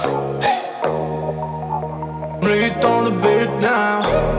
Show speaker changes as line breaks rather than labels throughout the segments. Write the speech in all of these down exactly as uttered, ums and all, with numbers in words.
Bring it on the beat now.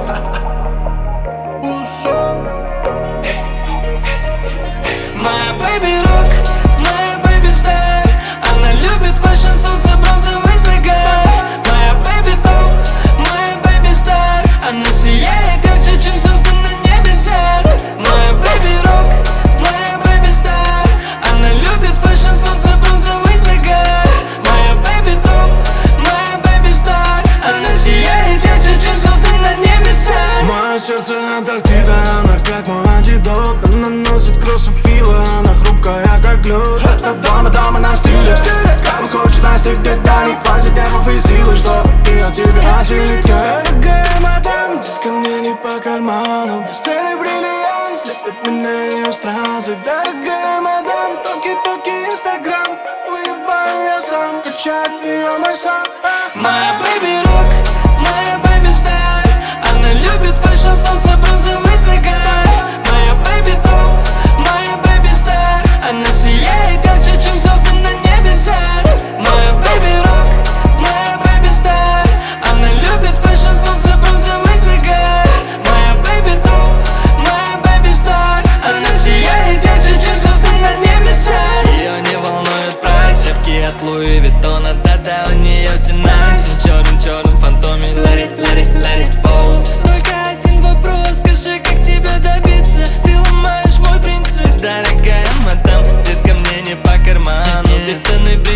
Моя baby rock, моя baby star. Она любит фэшн, солнце, бронзовый загар. Моя baby топ, моя baby star. Она сияет ярче, чем звезды на небесах. Моя baby rock, моя baby star. Она любит фэшн, солнце, бронзовый загар. Моя baby топ, моя baby star. Она сияет ярче, чем звезды на небесах.
Мое сердце Антарктида, она как мой антидот. Она носит кроссофила, она хрупкая как лед. Это дама, дама на стиле, как хочет настиг детали. Хватит нервов и силы, что и от тебя осилить. Дорогая мадам, детка мне не по карману. Блестели бриллиант, слепит меня ее стразы. Дорогая мадам, токи-токи инстаграм. Уебаю я сам, качает ее мой сам.
Моя baby rock, моя baby star. Она любит фэшн, солнце, бронзовый загар. Моя baby топ, моя baby star. Она сияет ярче, чем звезды на небесах. Моя baby rock, моя baby star. Она любит фэшн, солнце, бронзовый загар. Моя baby топ, моя baby star. Она сияет ярче, чем звезды на небесах. Ее не волнует прайс, репки от Луи Виттона. Да-да, у нее все найс. Черным-черным фантоме, let it, let it, let it pose. Только один вопрос, скажи, как тебя добиться? Ты ломаешь мой принцип. Дорогая мадам, детка мне не по карману. Бесценный бриллиант.